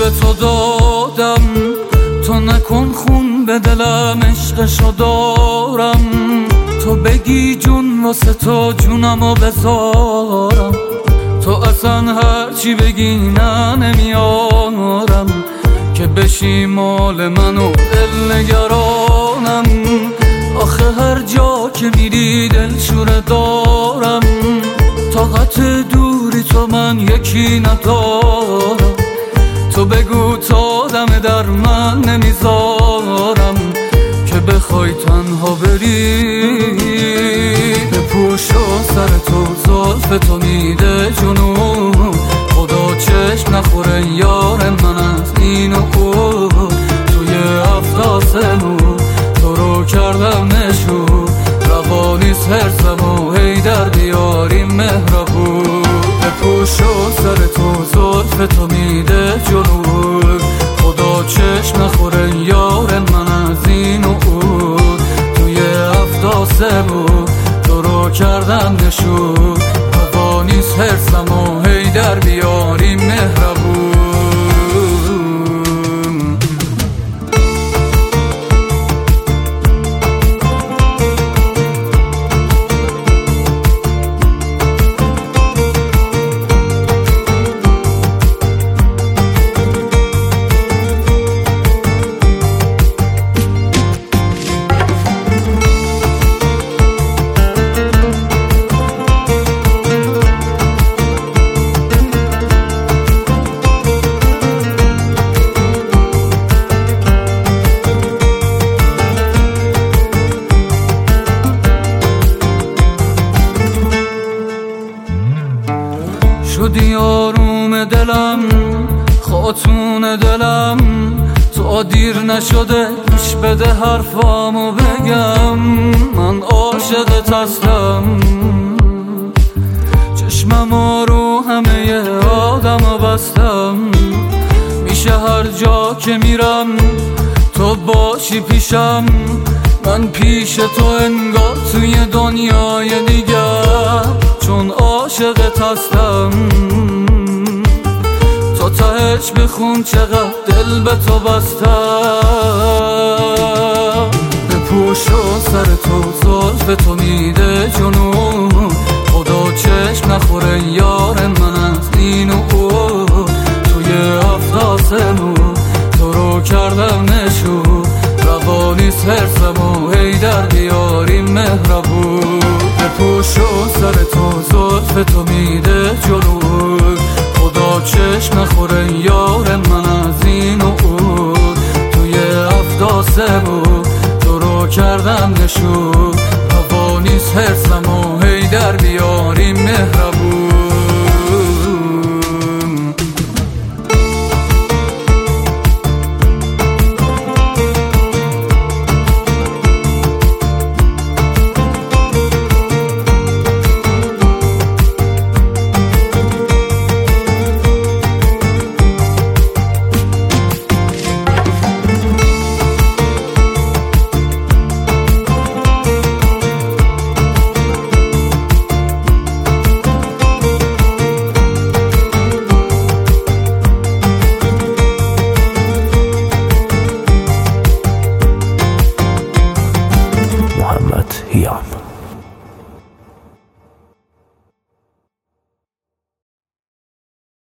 به تو دادم، تو نکن خون به دلم، عشقشو دارم. تو بگی جون واسه تو جونمو بذارم، تو اصلا هرچی بگی نه نمیارم، که بشی مال من و دل نگرانم. آخه هر جا که میری دلشوره دارم، طاقت دوری تو من یکی ندارم. تو بگو تا دم در من نمیذارم، که بخوای تنها بری. بپوش و سر تو زلف تو میده جنون، خدا چشم نخوره یار من از این و اون. توی هفت آسمون تو رو کردم نشون، روا نیست حرصم و هی در بیاریم مهربون. بپوش و سر تو زلف تو میده جنون، خدا چشم نخوره یار من از این و اون. توی هفت آسمون تو رو کردم نشون، روا نیست حرصم و هی در بیاریم مهربون. شدی آروم دلم، خاتون دلم، تو دیر نشده گوش بده حرفامو بگم. من عاشقت هستم، چشمم رو همه آدم بستم. میشه هر جا که میرم تو باشی پیشم، من پیش تو انگار توی دنیای دیگر، چون عاشقت هستم. تو تهش بخون چقدر دل به تو بستم. بپوش و سر تو زلف تو میده جنون، خدا چشم نخوره یار من از این و اون. توی هفت آسمون تو رو کردم نشون، روا نیست حرصم و هی در بیاریم مهربون. بپوش و سر تو زلف تو میده جنون، خدا چشم نخوره یار من از این و اون. توی هفت آسمون تو رو کردم نشون، روا نیست حرصم و هی در بیاریم مهربون. محمد هیام.